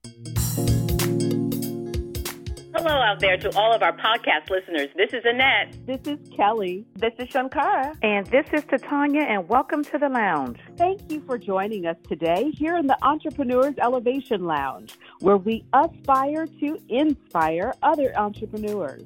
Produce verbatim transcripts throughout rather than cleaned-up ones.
Hello out there to all of our podcast listeners. This is Annette. This is Kelly. This is Shankara. And this is Tanya, and welcome to the lounge. Thank you for joining us today here in the Entrepreneurs Elevation Lounge, where we aspire to inspire other entrepreneurs.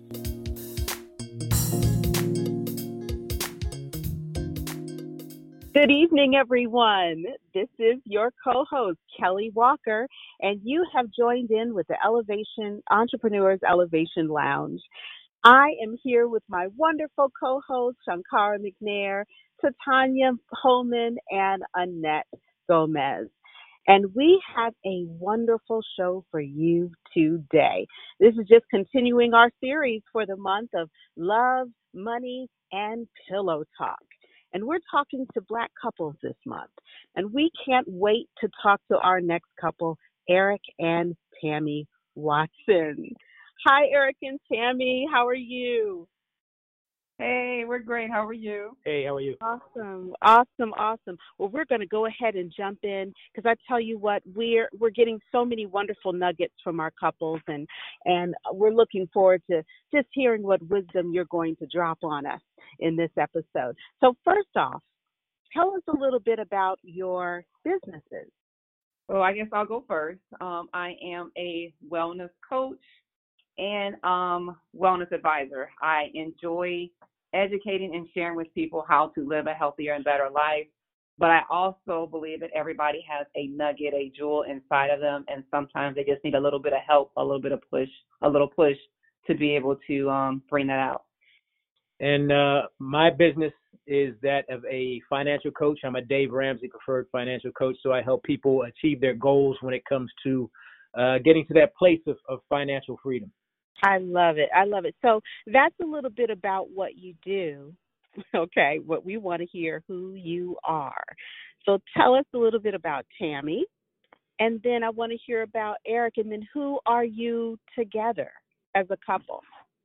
Good evening, everyone. This is your co-host, Kelly Walker, and you have joined in with the Elevation Entrepreneurs Elevation Lounge. I am here with my wonderful co-hosts, Shankara McNair, Tanya Holman, and Annette Gomez. And we have a wonderful show for you today. This is just continuing our series for the month of love, money, and pillow talk. And we're talking to Black couples this month. And we can't wait to talk to our next couple, Eric and Tammy Watson. Hi, Eric and Tammy. How are you? Hey, we're great. How are you? Hey, how are you? Awesome, awesome, awesome. Well, we're going to go ahead and jump in because I tell you what, we're we're getting so many wonderful nuggets from our couples, and and we're looking forward to just hearing what wisdom you're going to drop on us in this episode. So first off, tell us a little bit about your businesses. Well, I guess I'll go first. Um, I am a wellness coach and um, wellness advisor. I enjoy educating and sharing with people how to live a healthier and better life. But I also believe that everybody has a nugget, a jewel inside of them, and sometimes they just need a little bit of help, a little bit of push, a little push to be able to um, bring that out. And uh, my business is that of a financial coach. I'm a Dave Ramsey preferred financial coach, so I help people achieve their goals when it comes to uh, getting to that place of, of financial freedom. I love it. I love it. So that's a little bit about what you do. Okay, what we want to hear, who you are. So tell us a little bit about Tammy, and then I want to hear about Eric, and then who are you together as a couple?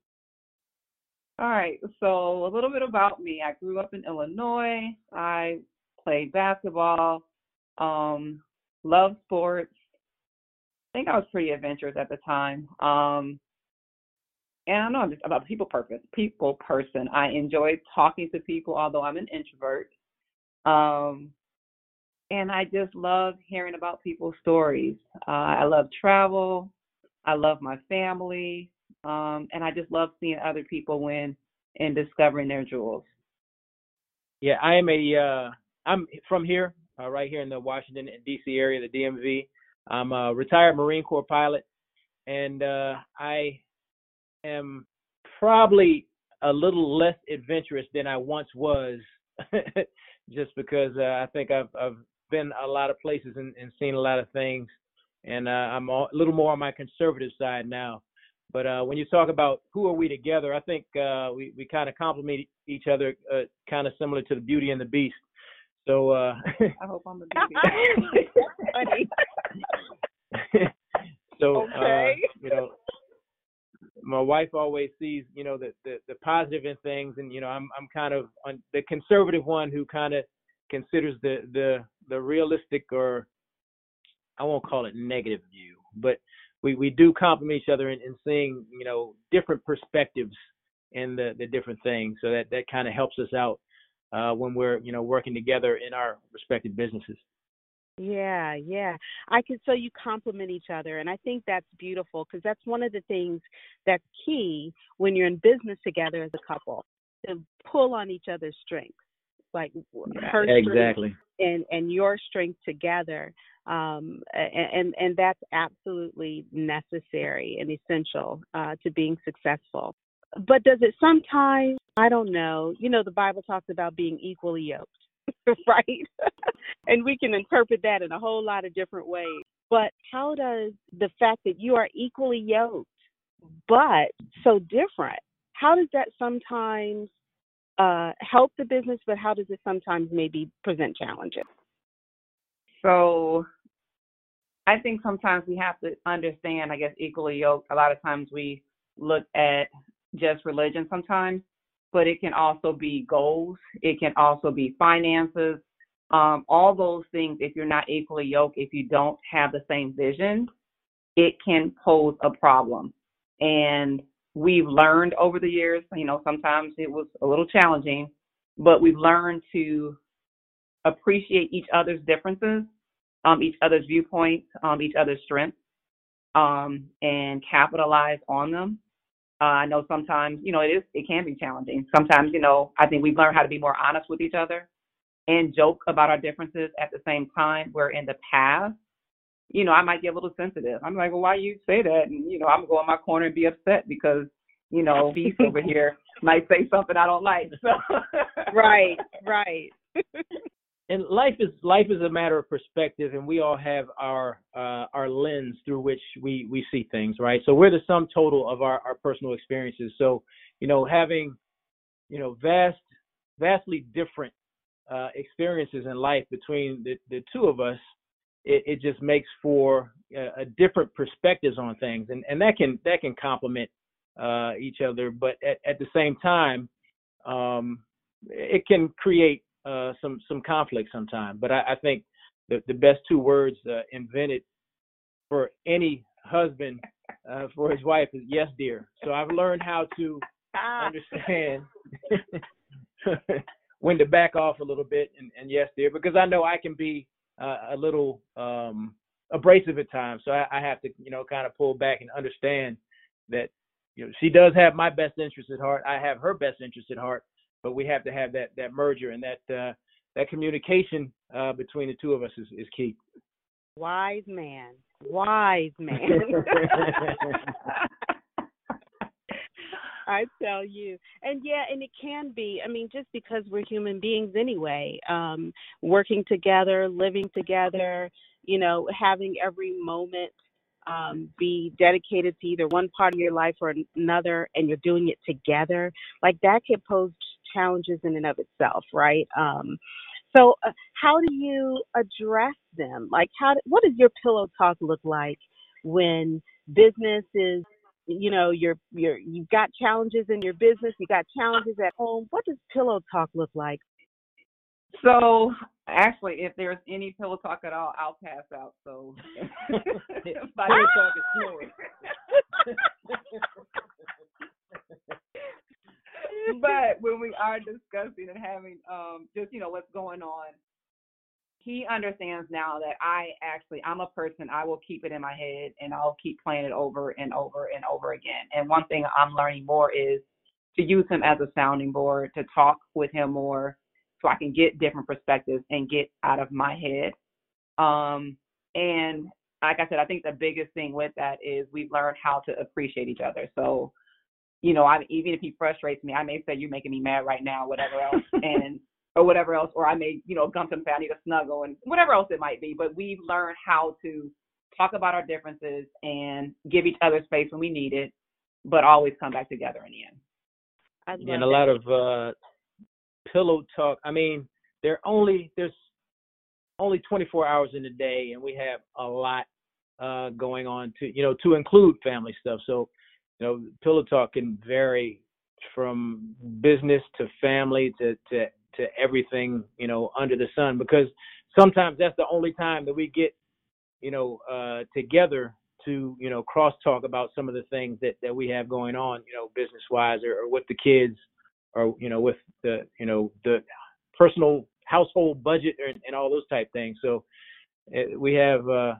All right, so a little bit about me. I grew up in Illinois. I played basketball, um, loved sports. I think I was pretty adventurous at the time. Um, And I know I'm just about people person. People person. I enjoy talking to people, although I'm an introvert. Um, and I just love hearing about people's stories. Uh, I love travel. I love my family. Um, and I just love seeing other people win and discovering their jewels. Yeah, I am a. Uh, I'm from here, uh, right here in the Washington D C area, the D M V. I'm a retired Marine Corps pilot, and uh, I. am probably a little less adventurous than I once was, just because uh, I think I've I've been a lot of places and, and seen a lot of things, and uh, I'm a little more on my conservative side now. But uh, when you talk about who are we together, I think uh, we we kind of complement each other, uh, kind of similar to the Beauty and the Beast. So uh, I hope I'm the Beauty. Funny. so okay. uh, you know. My wife always sees, you know, the, the, the positive in things, and you know, I'm I'm kind of on the conservative one who kind of considers the, the the realistic, or I won't call it negative view, but we, we do complement each other in, in seeing, you know, different perspectives in the, the different things. So that, that kind of helps us out uh, when we're, you know, working together in our respective businesses. Yeah, yeah. I could, so you complement each other, and I think that's beautiful because that's one of the things that's key when you're in business together as a couple, to pull on each other's strengths, like her exactly strength and and your strength together, um, and and that's absolutely necessary and essential uh, to being successful. But does it sometimes? I don't know. You know, the Bible talks about being equally yoked. Right? And we can interpret that in a whole lot of different ways. But how does the fact that you are equally yoked, but so different, how does that sometimes uh, help the business, but how does it sometimes maybe present challenges? So I think sometimes we have to understand, I guess, equally yoked. A lot of times we look at just religion sometimes, but it can also be goals. It can also be finances. Um, all those things, if you're not equally yoked, if you don't have the same vision, it can pose a problem. And we've learned over the years, you know, sometimes it was a little challenging, but we've learned to appreciate each other's differences, um, each other's viewpoints, um, each other's strengths, um, and capitalize on them. Uh, I know sometimes, you know, it is, it can be challenging. Sometimes, you know, I think we've learned how to be more honest with each other and joke about our differences at the same time, where in the past, you know, I might get a little sensitive. I'm like, well, why you say that? And, you know, I'm going to go in my corner and be upset because, you know, Beast over here might say something I don't like. So. Right, right. And life is life is a matter of perspective, and we all have our uh, our lens through which we, we see things, right? So we're the sum total of our, our personal experiences. So, you know, having, you know, vast, vastly different uh, experiences in life between the, the two of us, it, it just makes for a, a different perspectives on things, and, and that can that can complement uh, each other. But at, at the same time, um, it can create uh, some some conflict sometimes. But I, I think the, the best two words uh, invented for any husband uh, for his wife is "yes, dear." So I've learned how to understand when to back off a little bit and, and "yes, dear," because I know I can be uh, a little um, abrasive at times. So I, I have to, you know, kind of pull back and understand that, you know, she does have my best interest at heart. I have her best interest at heart, but we have to have that that merger, and that uh, that communication uh, between the two of us is, is key. Wise man, wise man. I tell you. And yeah, and it can be, I mean, just because we're human beings anyway, um, working together, living together, you know, having every moment um, be dedicated to either one part of your life or another, and you're doing it together, like that could pose challenges in and of itself, right? Um, so uh, how do you address them? Like, how? What does your pillow talk look like when business is, you know, you're you're you've got challenges in your business, you got challenges at home. What does pillow talk look like? So actually, if there's any pillow talk at all, I'll pass out. So By pillow talk is snoring. But when we are discussing and having um just, you know, what's going on, he understands now that I actually, I'm a person, I will keep it in my head and I'll keep playing it over and over and over again. And one thing I'm learning more is to use him as a sounding board, to talk with him more so I can get different perspectives and get out of my head. Um, and like I said, I think the biggest thing with that is we've learned how to appreciate each other. So, you know, I, even if he frustrates me, I may say, you're making me mad right now, whatever else. and or whatever else, or I may, you know, gum some say I need a snuggle and whatever else it might be. But we've learned how to talk about our differences and give each other space when we need it, but always come back together in the end. I love And a that. lot of uh, pillow talk. I mean, there only there's only twenty-four hours in a day, and we have a lot uh, going on to, you know, to include family stuff. So, you know, pillow talk can vary from business to family to to to everything, you know, under the sun, because sometimes that's the only time that we get, you know, uh, together to, you know, cross talk about some of the things that, that we have going on, you know, business wise, or, or with the kids, or, you know, with the, you know, the personal household budget and, and all those type things. So uh, we have uh,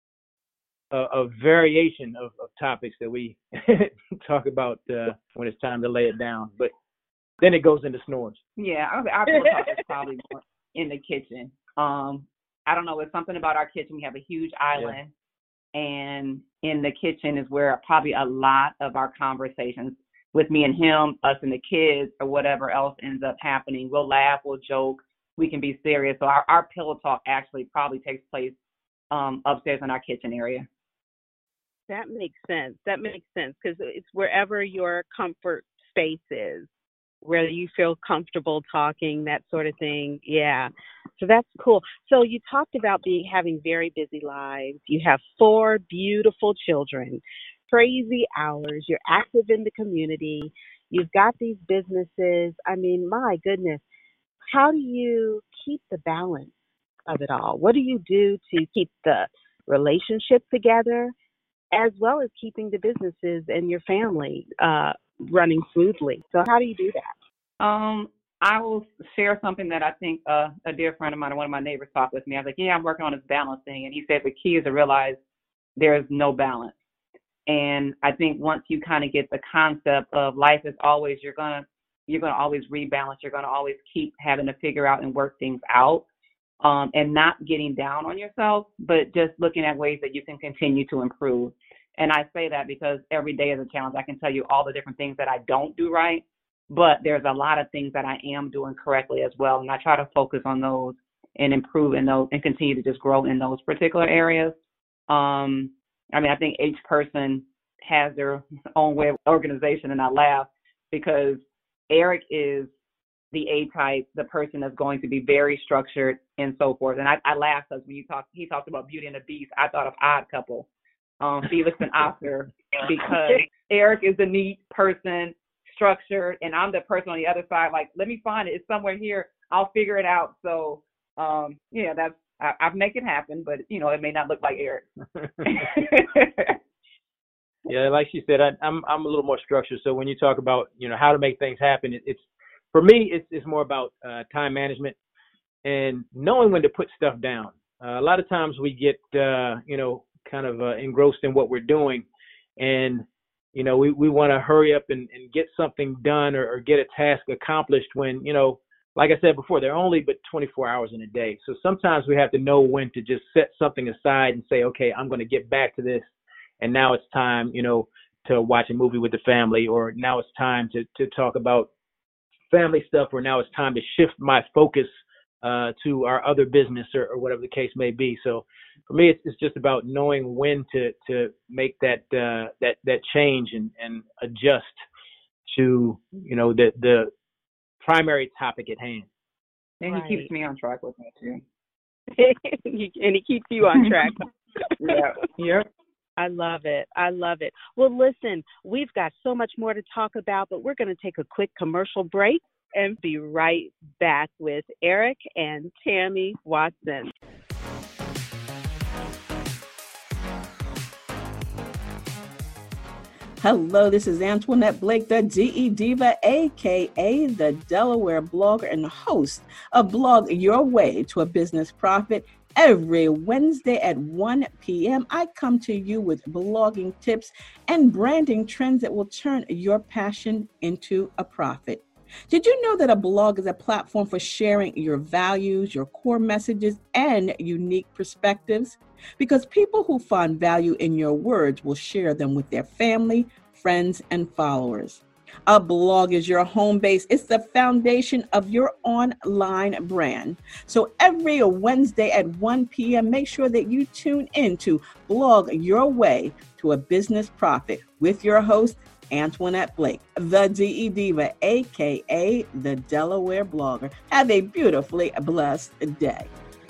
a, a variation of, of topics that we talk about uh, when it's time to lay it down. But then it goes into snores. Yeah, our, our pillow talk is probably more in the kitchen. Um, I don't know, it's something about our kitchen. We have a huge island, yeah. And in the kitchen is where probably a lot of our conversations with me and him, us and the kids, or whatever else ends up happening. We'll laugh, we'll joke, we can be serious. So our, our pillow talk actually probably takes place um, upstairs in our kitchen area. That makes sense. That makes sense, because it's wherever your comfort space is, where you feel comfortable talking, that sort of thing. Yeah. So that's cool. So you talked about being having very busy lives. You have four beautiful children, crazy hours. You're active in the community. You've got these businesses. I mean, my goodness, how do you keep the balance of it all? What do you do to keep the relationship together as well as keeping the businesses and your family uh, running smoothly. So how do you do that? Um, I will share something that I think uh, a dear friend of mine, one of my neighbors, talked with me. I was like, yeah, I'm working on this balance thing. And he said the key is to realize there's no balance. And I think once you kind of get the concept of life is always, you're going to, you're going to always rebalance. You're going to always keep having to figure out and work things out, um, and not getting down on yourself, but just looking at ways that you can continue to improve. And I say that because every day is a challenge. I can tell you all the different things that I don't do right, but there's a lot of things that I am doing correctly as well. And I try to focus on those and improve in those and continue to just grow in those particular areas. Um, I mean, I think each person has their own way of organization, and I laugh because Eric is the A-type, the person that's going to be very structured and so forth. And I, I laugh because when you talk, he talked about Beauty and the Beast, I thought of Odd Couple, um, Felix and Oscar, because Eric is the neat person, structured, and I'm the person on the other side, like, let me find it. It's somewhere here. I'll figure it out. So, um, yeah, that's, I, I make it happen, but, you know, it may not look like Eric. Yeah, like she said, I, I'm I'm a little more structured. So when you talk about, you know, how to make things happen, it, it's for me, it's it's more about uh, time management and knowing when to put stuff down. Uh, a lot of times we get, uh, you know, kind of uh, engrossed in what we're doing, and you know, we, we want to hurry up and, and get something done or, or get a task accomplished when, you know, like I said before, there are only but twenty-four hours in a day. So sometimes we have to know when to just set something aside and say, okay, I'm going to get back to this. And now it's time, you know, to watch a movie with the family, or now it's time to, to talk about family stuff, or now it's time to shift my focus uh, to our other business, or, or whatever the case may be. So for me, it's, it's just about knowing when to, to make that, uh, that, that change and, and adjust to, you know, the, the primary topic at hand. And Right. he keeps me on track with that too. And he keeps you on track. Yeah. Yep. I love it. I love it. Well, listen, we've got so much more to talk about, but we're going to take a quick commercial break and be right back with Eric and Tammy Watson. Hello, this is Antoinette Blake, the D E Diva, a k a the Delaware blogger and host of Blog Your Way to a Business Profit. Every Wednesday at one p.m., I come to you with blogging tips and branding trends that will turn your passion into a profit. Did you know that a blog is a platform for sharing your values, your core messages, and unique perspectives? Because people who find value in your words will share them with their family, friends, and followers. A blog is your home base. It's the foundation of your online brand. So every Wednesday at one p.m., make sure that you tune in to Blog Your Way to a Business Profit with your host, Antoinette Blake, the D E Diva, a k a the Delaware blogger. Have a beautifully blessed day.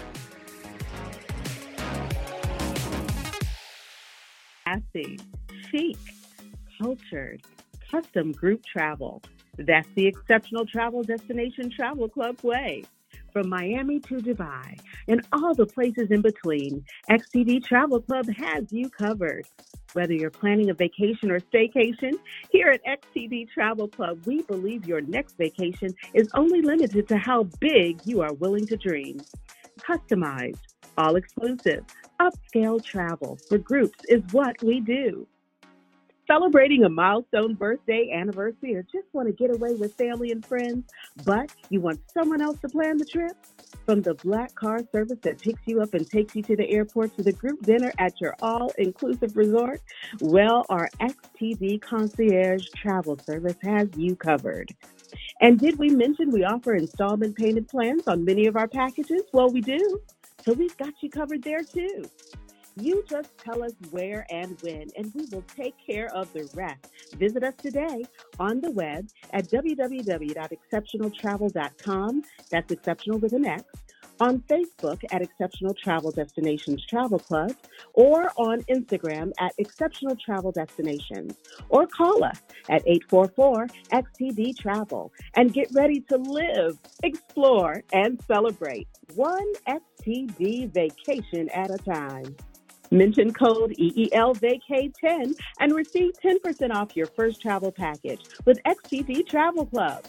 Classy, chic, cultured, custom group travel. That's the Exceptional Travel Destination Travel Club way. From Miami to Dubai and all the places in between, X T D Travel Club has you covered. Whether you're planning a vacation or staycation, here at X T D Travel Club, we believe your next vacation is only limited to how big you are willing to dream. Customized, all-exclusive, upscale travel for groups is what we do. Celebrating a milestone birthday, anniversary, or just want to get away with family and friends, but you want someone else to plan the trip? From the black car service that picks you up and takes you to the airport to the group dinner at your all-inclusive resort, well, our X T D Concierge Travel Service has you covered. And did we mention we offer installment payment plans on many of our packages? Well, we do. So we've got you covered there too. You just tell us where and when, and we will take care of the rest. Visit us today on the web at w w w dot exceptional travel dot com. That's exceptional with an X. On Facebook at Exceptional Travel Destinations Travel Club, or on Instagram at Exceptional Travel Destinations, or call us at eight four four X T D Travel and get ready to live, explore, and celebrate one X T D vacation at a time. Mention code E E L V A C A ten and receive ten percent off your first travel package with X T D Travel Club.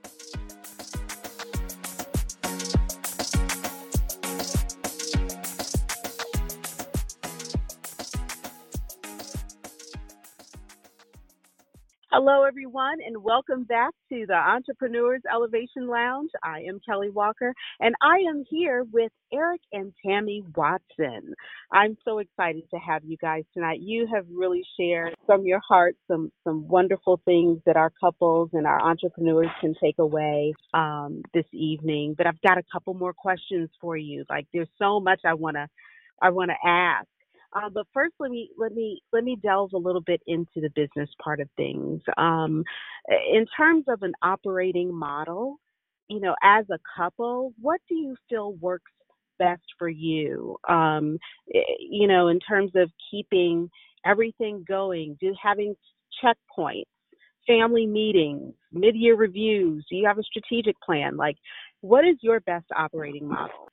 Hello, everyone, and welcome back to the Entrepreneurs Elevation Lounge. I am Kelly Walker, and I am here with Eric and Tammy Watson. I'm so excited to have you guys tonight. You have really shared from your heart some, some wonderful things that our couples and our entrepreneurs can take away um, this evening. But I've got a couple more questions for you. Like, there's so much I want to I want to ask. Uh, but first, let me let me let me delve a little bit into the business part of things. Um, in terms of an operating model, you know, as a couple, what do you feel works best for you? Um, you know, in terms of keeping everything going, do having checkpoints, family meetings, mid-year reviews. Do you have a strategic plan? Like, what is your best operating model?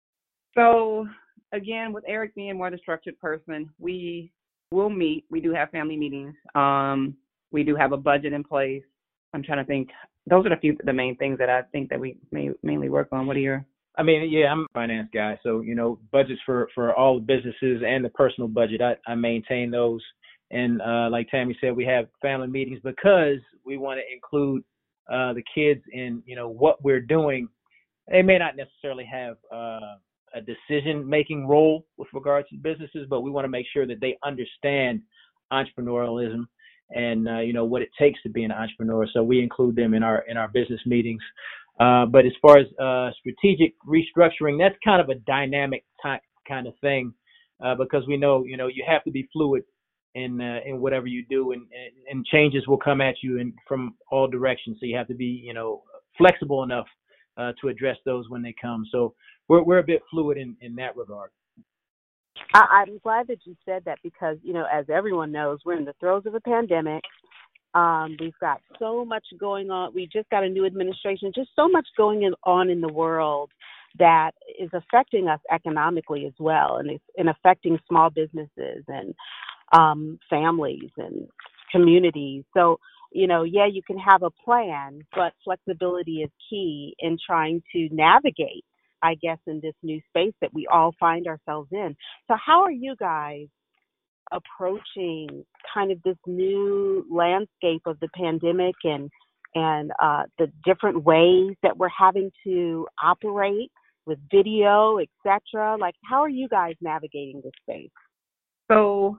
So, again, with Eric being more the structured person, we will meet. We do have family meetings. Um, we do have a budget in place. I'm trying to think. Those are the few, the main things that I think that we may, mainly work on. What are your? I mean, yeah, I'm a finance guy, so you know, budgets for for all the businesses and the personal budget, I, I maintain those. And uh, like Tammy said, we have family meetings because we want to include uh, the kids in, you know, what we're doing. They may not necessarily have uh, a decision-making role with regards to businesses, but we want to make sure that they understand entrepreneurialism and uh, you know what it takes to be an entrepreneur. So we include them in our in our business meetings. Uh, but as far as uh, strategic restructuring, that's kind of a dynamic type kind of thing uh, because we know you know you have to be fluid in uh, in whatever you do, and, and and changes will come at you in from all directions. So you have to be you know flexible enough uh, to address those when they come. So we're we're a bit fluid in, in that regard. I, I'm glad that you said that because, you know, as everyone knows, we're in the throes of a pandemic. Um, we've got so much going on. We just got a new administration, just so much going in, on in the world that is affecting us economically as well, and it's and affecting small businesses and um, families and communities. So, you know, yeah, you can have a plan, but flexibility is key in trying to navigate, I guess, in this new space that we all find ourselves in. So how are you guys approaching kind of this new landscape of the pandemic and and uh, the different ways that we're having to operate with video, et cetera? Like, how are you guys navigating this space? So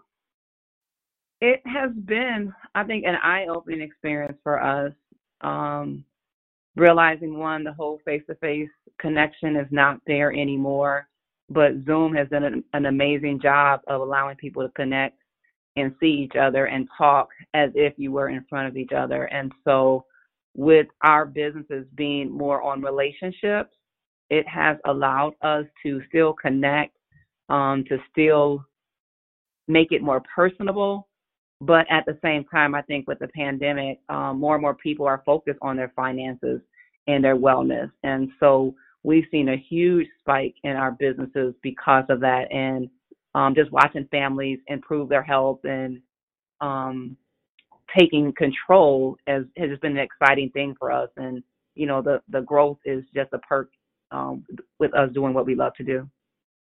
it has been, I think, an eye-opening experience for us. Um, realizing, one, the whole face-to-face connection is not there anymore, but Zoom has done an, an amazing job of allowing people to connect and see each other and talk as if you were in front of each other. And so with our businesses being more on relationships, it has allowed us to still connect, um, to still make it more personable. But at the same time, I think with the pandemic, um, more and more people are focused on their finances and their wellness. And so we've seen a huge spike in our businesses because of that. And um, just watching families improve their health and um, taking control has, has just been an exciting thing for us. And, you know, the, the growth is just a perk um, with us doing what we love to do.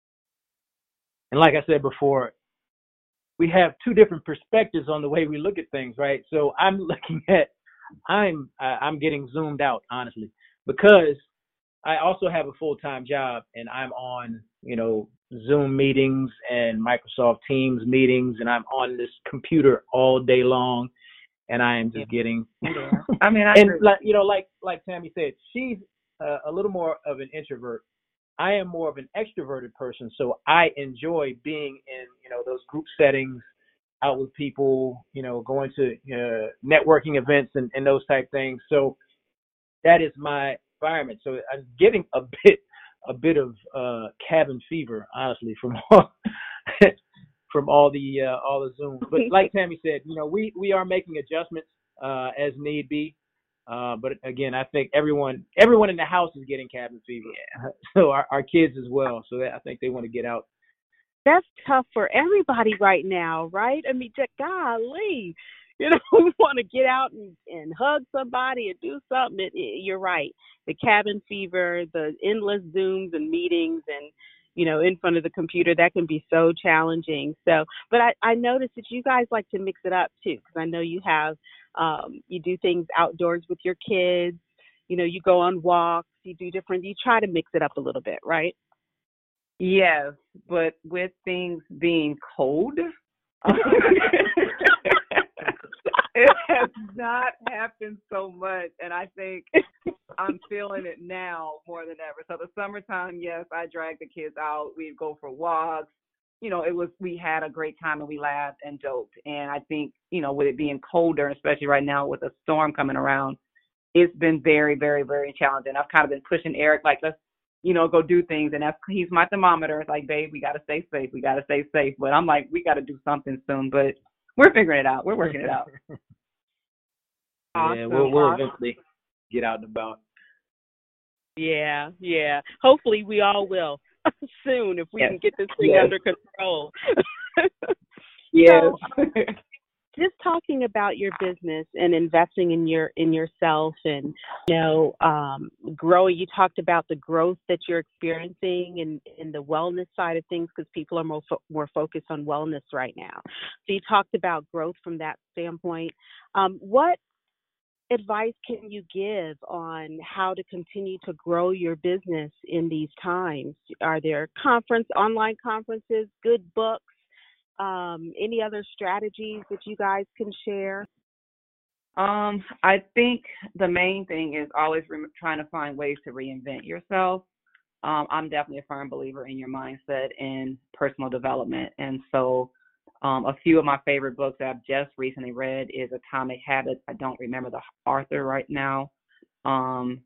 And like I said before, we have two different perspectives on the way we look at things, right? So I'm looking at, I'm uh, I'm getting zoomed out, honestly, because I also have a full-time job and I'm on, you know, Zoom meetings and Microsoft Teams meetings, and I'm on this computer all day long, and I am just getting, Yeah. I mean, I and agree. like, you know, like like Tammy said, she's uh, a little more of an introvert. I am more of an extroverted person, so I enjoy being in, you know, those group settings, out with people, you know, going to uh, networking events and, and those type things. So that is my environment. So I'm getting a bit, a bit of uh, cabin fever, honestly, from all, from all the uh, all the Zooms. But like Tammy said, you know, we we are making adjustments uh, as need be. Uh, but again, I think everyone everyone in the house is getting cabin fever. Yeah. So our, our kids as well. So I think they want to get out That's tough for everybody right now, right? I mean, just golly, you know, we want to get out and, and hug somebody and do something. It, it, you're right. The cabin fever, the endless Zooms and meetings and, you know, in front of the computer, that can be so challenging. So, but I, I noticed that you guys like to mix it up too, because I know you have, um, you do things outdoors with your kids. You know, you go on walks, you do different, you try to mix it up a little bit, right? Yes, but with things being cold, it has not happened so much, and I think I'm feeling it now more than ever. So the summertime, yes, I drag the kids out. We'd go for walks. You know, it was we had a great time and we laughed and joked. And I think, you know, with it being colder, especially right now with a storm coming around, it's been very, very, very challenging. I've kind of been pushing Eric, like, let's, you know, go do things. And that's, he's my thermometer. It's like, babe, we got to stay safe. We got to stay safe. But I'm like, we got to do something soon. But we're figuring it out. We're working it out. Awesome. Yeah, we'll, we'll Awesome. eventually get out and about. Yeah, yeah. Hopefully we all will soon if we Yes. can get this thing Yes. under control. Yes. So, just talking about your business and investing in your in yourself and you know um, growing. You talked about the growth that you're experiencing in, in the wellness side of things because people are more fo- more focused on wellness right now. So you talked about growth from that standpoint. Um, what advice can you give on how to continue to grow your business in these times? Are there conference, online conferences, good books, um, any other strategies that you guys can share? Um, I think the main thing is always re- trying to find ways to reinvent yourself. Um, I'm definitely a firm believer in your mindset and personal development. And so um, a few of my favorite books that I've just recently read is Atomic Habits. I don't remember the author right now. Um,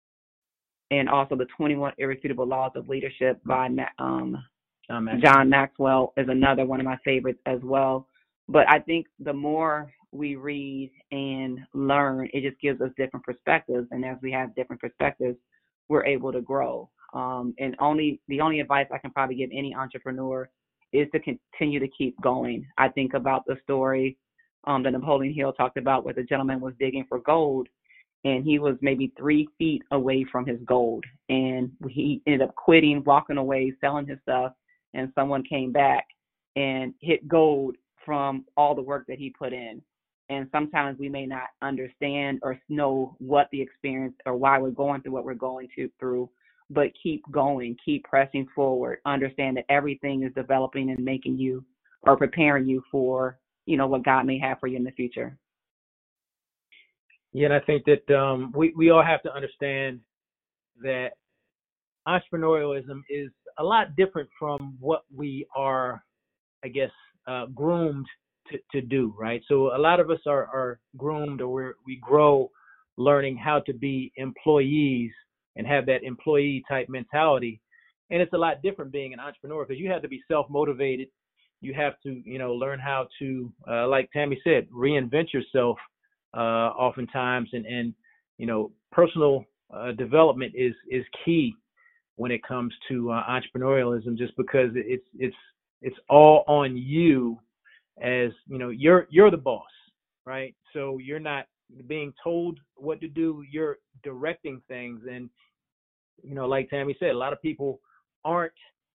and also the twenty-one Irrefutable Laws of Leadership by um, John Maxwell. John Maxwell is another one of my favorites as well. But I think the more we read and learn, it just gives us different perspectives. And as we have different perspectives, we're able to grow. Um, and only the only advice I can probably give any entrepreneur is to continue to keep going. I think about the story um, that Napoleon Hill talked about where the gentleman was digging for gold and he was maybe three feet away from his gold. And he ended up quitting, walking away, selling his stuff, and someone came back and hit gold from all the work that he put in. And sometimes we may not understand or know what the experience or why we're going through what we're going to, through, but keep going, keep pressing forward. Understand that everything is developing and making you or preparing you for, you know, what God may have for you in the future. Yeah, and I think that um, we, we all have to understand that entrepreneurialism is a lot different from what we are, I guess, uh, groomed to, to do, right? So a lot of us are, are groomed or we're, we grow learning how to be employees and have that employee type mentality. And it's a lot different being an entrepreneur because you have to be self-motivated. You have to, you know, learn how to, uh, like Tammy said, reinvent yourself uh, oftentimes. And, and, you know, personal uh, development is, is key when it comes to uh, entrepreneurialism, just because it's, it's, it's all on you as, you know, you're, you're the boss, right? So you're not being told what to do, you're directing things. And, you know, like Tammy said, a lot of people aren't,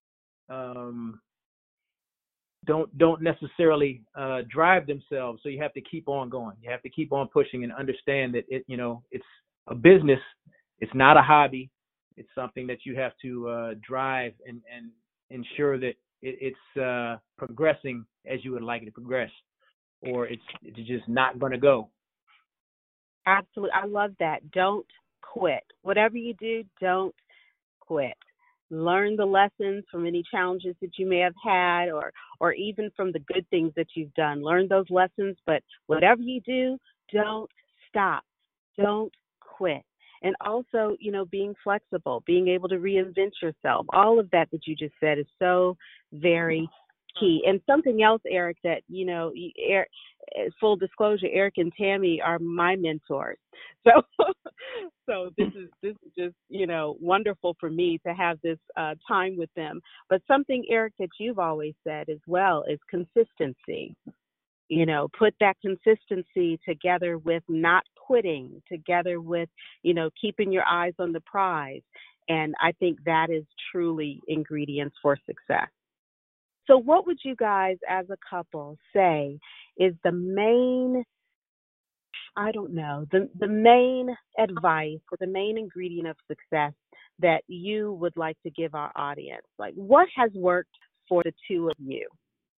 um, don't, don't necessarily uh, drive themselves. So you have to keep on going. You have to keep on pushing and understand that it, you know, it's a business. It's not a hobby. It's something that you have to uh, drive and, and ensure that it, it's uh, progressing as you would like it to progress, or it's, it's just not going to go. Absolutely. I love that. Don't quit. Whatever you do, don't quit. Learn the lessons from any challenges that you may have had or or even from the good things that you've done. Learn those lessons, but whatever you do, don't stop. Don't quit. And also, you know, being flexible, being able to reinvent yourself. All of that that you just said is so very key. And something else, Eric, that, you know, e- Eric, full disclosure, Eric and Tammy are my mentors. So, so this is this is just, you know, wonderful for me to have this uh, time with them. But something, Eric, that you've always said as well is consistency. You know, put that consistency together with not quitting, together with, you know, keeping your eyes on the prize. And I think that is truly ingredients for success. So what would you guys as a couple say is the main, I don't know, the, the main advice or the main ingredient of success that you would like to give our audience? Like, what has worked for the two of you?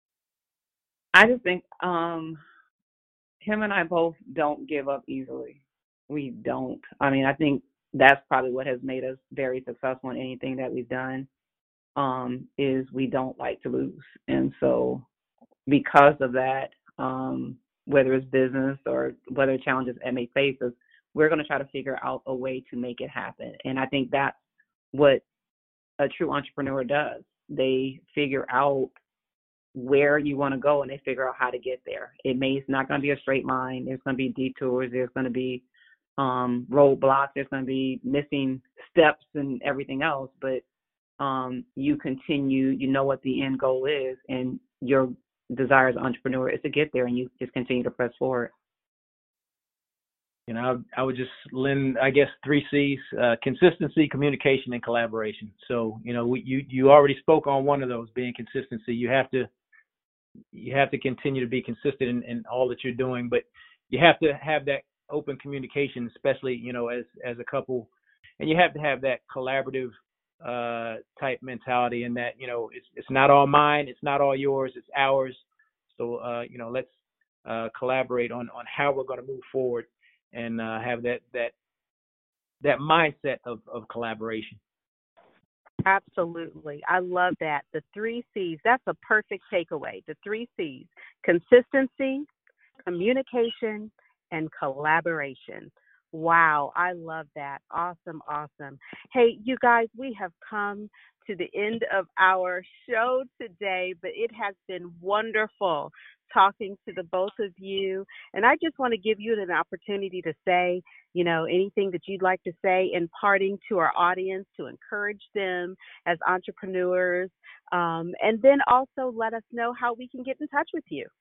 I just think um, him and I both don't give up easily. We don't. I mean, I think that's probably what has made us very successful in anything that we've done, um, is we don't like to lose. And so because of that, um, whether it's business or whether challenges that may face us, we're going to try to figure out a way to make it happen. And I think that's what a true entrepreneur does. They figure out where you want to go and they figure out how to get there. It may, it's not going to be a straight line. There's going to be detours. There's going to be um, roadblocks. There's going to be missing steps and everything else. But um, you continue, you know what the end goal is, and your desire as an entrepreneur is to get there, and you just continue to press forward. You know, I, I would just lend, I guess, three C's: uh, consistency, communication, and collaboration. So, you know, we, you you already spoke on one of those, being consistency. You have to you have to continue to be consistent in, in all that you're doing, but you have to have that open communication, especially, you know, as as a couple, and you have to have that collaborative uh, type mentality, in that, you know, it's it's not all mine, it's not all yours, it's ours. So, uh, you know, let's uh, collaborate on on how we're going to move forward, and uh, have that that that mindset of, of collaboration. Absolutely. I love that. The three C's, that's a perfect takeaway. The three C's: consistency, communication, and collaboration. Wow, I love that. Awesome, awesome. Hey, you guys, we have come to the end of our show today, but it has been wonderful talking to the both of you. And I just want to give you an opportunity to say, you know, anything that you'd like to say, imparting to our audience to encourage them as entrepreneurs. Um, and then also let us know how we can get in touch with you.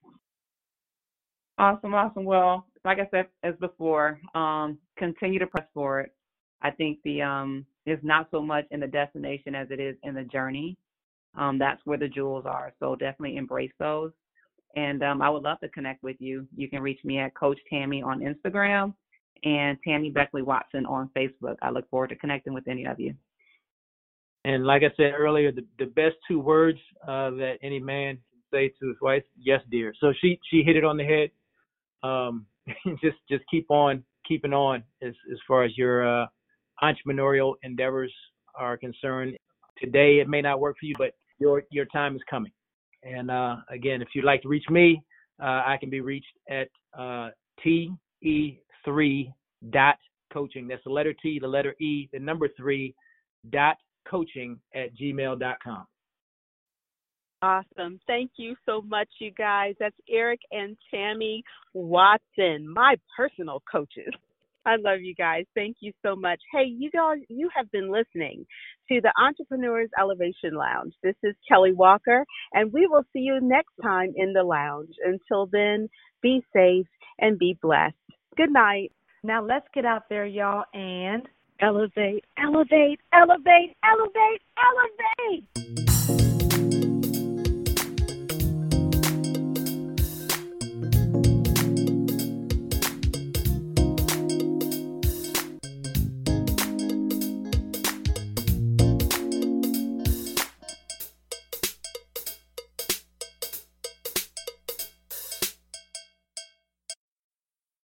Awesome, awesome. Well, like I said as before, um, continue to press forward. I think the um, it's not so much in the destination as it is in the journey. Um, that's where the jewels are. So definitely embrace those. And um, I would love to connect with you. You can reach me at Coach Tammy on Instagram and Tammy Beckley Watson on Facebook. I look forward to connecting with any of you. And like I said earlier, the, the best two words uh, that any man can say to his wife: yes, dear. So she she hit it on the head. Um, just just keep on keeping on as as far as your uh, entrepreneurial endeavors are concerned. Today it may not work for you, but your your time is coming. And uh, again, if you'd like to reach me, uh, I can be reached at uh, T E three dot coaching. That's the letter T, the letter E, the number three dot coaching at gmail dot com. Awesome. Thank you so much, you guys. That's Eric and Tammy Watson, my personal coaches. I love you guys. Thank you so much. Hey, you guys, you have been listening to the Entrepreneurs Elevation Lounge. This is Kelly Walker, and we will see you next time in the lounge. Until then, be safe and be blessed. Good night. Now let's get out there, y'all, and elevate, elevate, elevate, elevate, elevate.